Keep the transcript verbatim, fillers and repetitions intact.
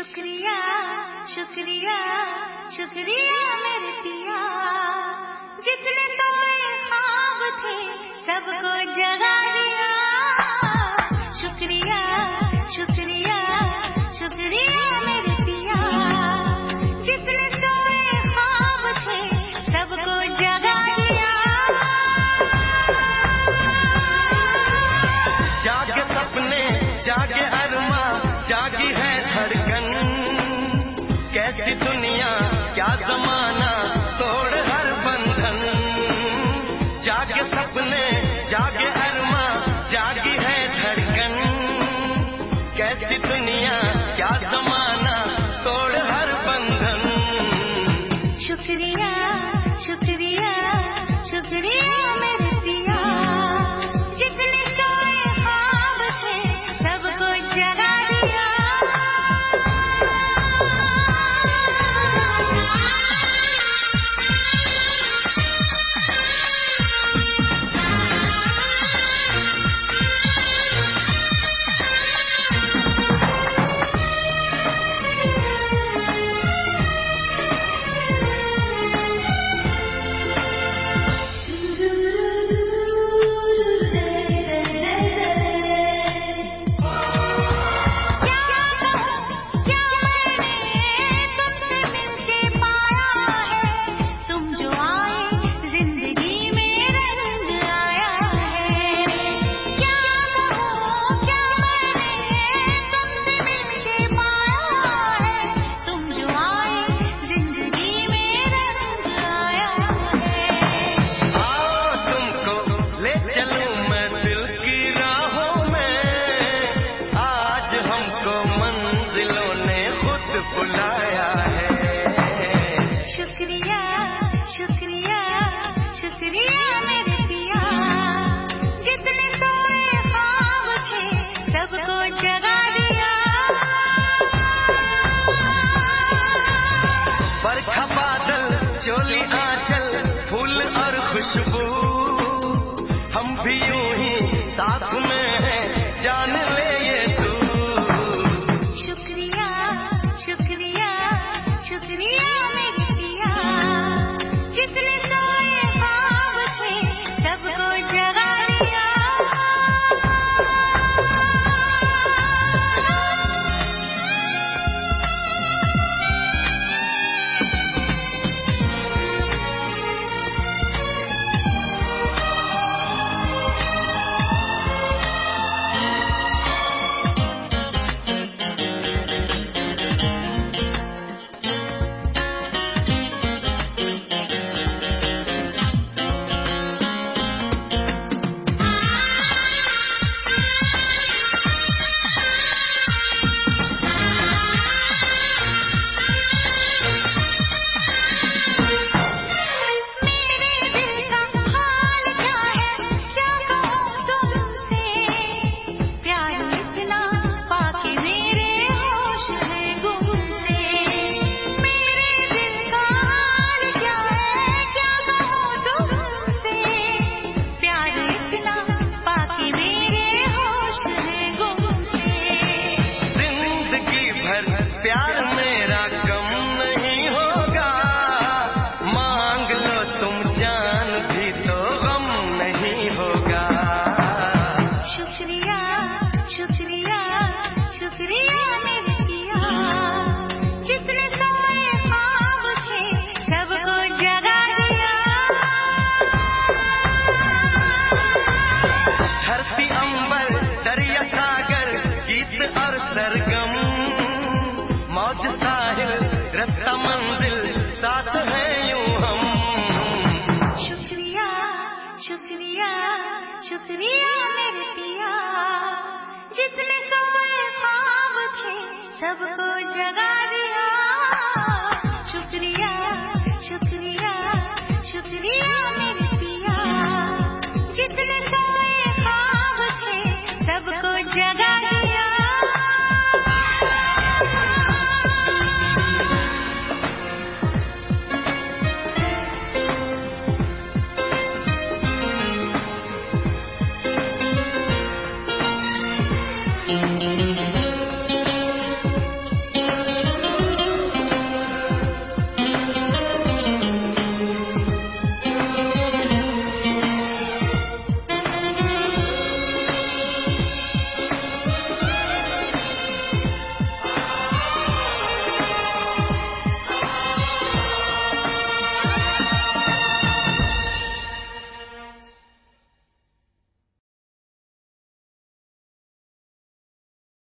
शुक्रिया शुक्रिया शुक्रिया मेरे पिया, जितने तुम्हें ख्वाब थे सबको जगा दिया। शुक्रिया शुक्रिया शुक्रिया मेरे पिया, जितने तुम्हें ख्वाब थे सबको जगा दिया। जागे सपने जागे अरमा जागी है धड़कन, कैसी दुनिया क्या जमाना तोड़ हर बंधन। जागे सपने जागे अरमा जागी है धड़कन, कैसी दुनिया क्या जमाना तोड़ हर बंधन। शुक्रिया शुक्रिया शुक्रिया मेरे पिया, जितने तुम्हें ख्वाब थे सबको जगा दिया। शुक्रिया शुक्रिया शुक्रिया मेरे पिया, जितने तुम्हें ख्वाब थे सबको जगा दिया। बरखा बादल चोली आंचल फूल और खुशबू, हम भी यूं ही साथ में हैं जान ले ये तू। शुक्रिया शुक्रिया शुक्रिया मेरे पिया, जितने तुम्हें ख्वाब थे सबको जगा दिया। प्यार मेरा कम नहीं होगा, मांग लो तुम जान भी तो गम नहीं होगा। शुक्रिया शुक्रिया शुक्रिया मेरे पिया, जितने तुम्हें ख्वाब थे सबको जगा दिया। धरती अंबर दरिया सागर गीत और सरगम, मौज साहिल रास्ता मंजिल साथ है यूं हम। शुक्रिया शुक्रिया शुक्रिया मेरे पिया, जितने तुम्हें ख्वाब थे सबको जगा दिया। शुक्रिया शुक्रिया शुक्रिया मेरे